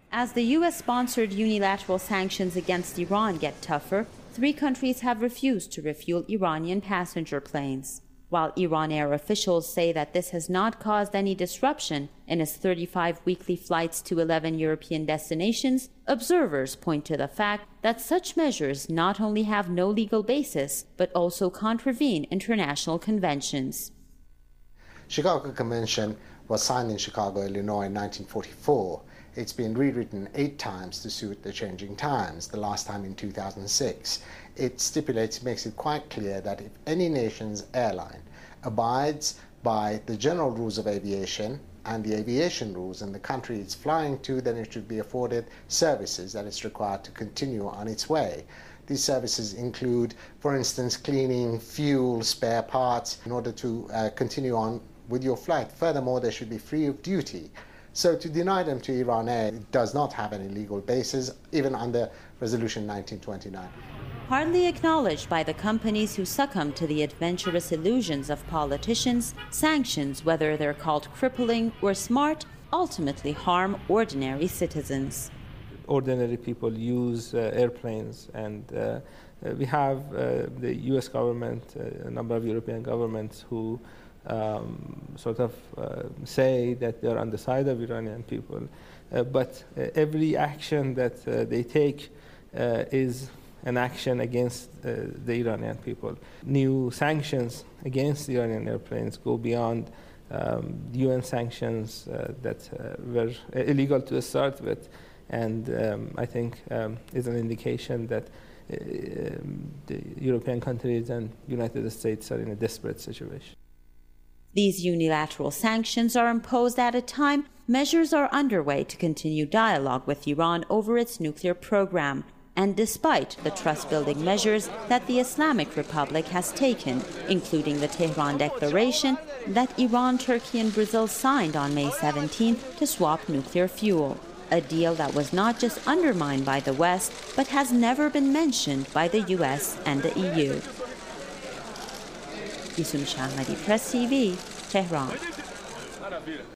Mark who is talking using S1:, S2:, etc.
S1: As the U.S.-sponsored unilateral sanctions against Iran get tougher, 3 countries have refused to refuel Iranian passenger planes. While Iran Air officials say that this has not caused any disruption in its 35 weekly flights to 11 European destinations, observers point to the fact that such measures not only have no legal basis, but also contravene international conventions.
S2: Chicago Convention was signed in Chicago, Illinois in 1944. It's been rewritten 8 times to suit the changing times, the last time in 2006. It stipulates, makes it quite clear that if any nation's airline abides by the general rules of aviation and the aviation rules in the country it's flying to, then it should be afforded services that it's required to continue on its way. These services include, for instance, cleaning, fuel, spare parts, in order to continue on with your flight. Furthermore, they should be free of duty. So to deny them to Iran Air does not have any legal basis, even under Resolution 1929.
S1: Hardly acknowledged by the companies who succumb to the adventurous illusions of politicians, sanctions, whether they're called crippling or smart, ultimately harm ordinary citizens.
S3: Ordinary people use airplanes, and we have the U.S. government, a number of European governments who say that they're on the side of Iranian people, but every action that they take is an action against the Iranian people. New sanctions against the Iranian airplanes go beyond UN sanctions that were illegal to start with, and I think is an indication that the European countries and United States are in a desperate situation.
S1: These unilateral sanctions are imposed at a time measures are underway to continue dialogue with Iran over its nuclear program, and despite the trust-building measures that the Islamic Republic has taken, including the Tehran Declaration that Iran, Turkey, and Brazil signed on May 17th to swap nuclear fuel, a deal that was not just undermined by the West, but has never been mentioned by the US and the EU. Yusum Shahmadi, Press TV, Tehran.